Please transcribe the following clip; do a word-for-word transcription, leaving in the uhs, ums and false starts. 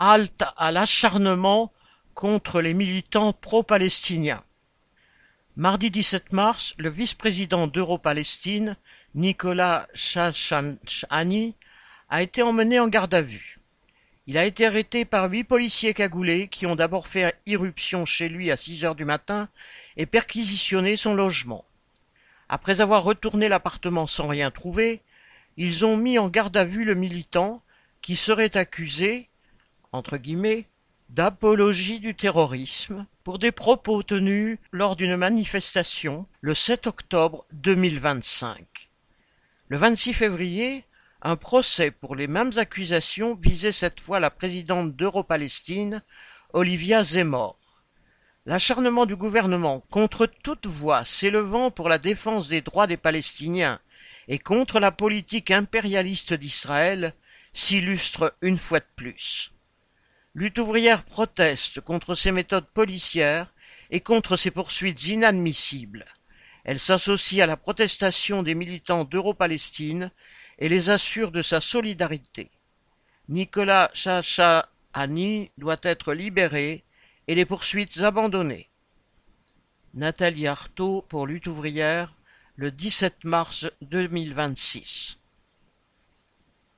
halte à l'acharnement contre les militants pro-palestiniens. Mardi dix-sept mars, le vice-président d'Euro-Palestine, Nicolas Chachani, a été emmené en garde à vue. Il a été arrêté par huit policiers cagoulés qui ont d'abord fait irruption chez lui à six heures du matin et perquisitionné son logement. Après avoir retourné l'appartement sans rien trouver, ils ont mis en garde à vue le militant qui serait accusé, entre guillemets, d'apologie du terrorisme pour des propos tenus lors d'une manifestation le sept octobre deux mille vingt-cinq. Le vingt-six février, un procès pour les mêmes accusations visait cette fois la présidente d'Euro-Palestine, Olivia Zemmour. L'acharnement du gouvernement contre toute voix s'élevant pour la défense des droits des Palestiniens et contre la politique impérialiste d'Israël s'illustre une fois de plus. Lutte ouvrière proteste contre ces méthodes policières et contre ces poursuites inadmissibles. Elle s'associe à la protestation des militants d'Euro-Palestine et les assure de sa solidarité. Nicolas Chachani doit être libéré et les poursuites abandonnées. Nathalie Arthaud pour Lutte ouvrière, le dix-sept mars deux mille vingt-six.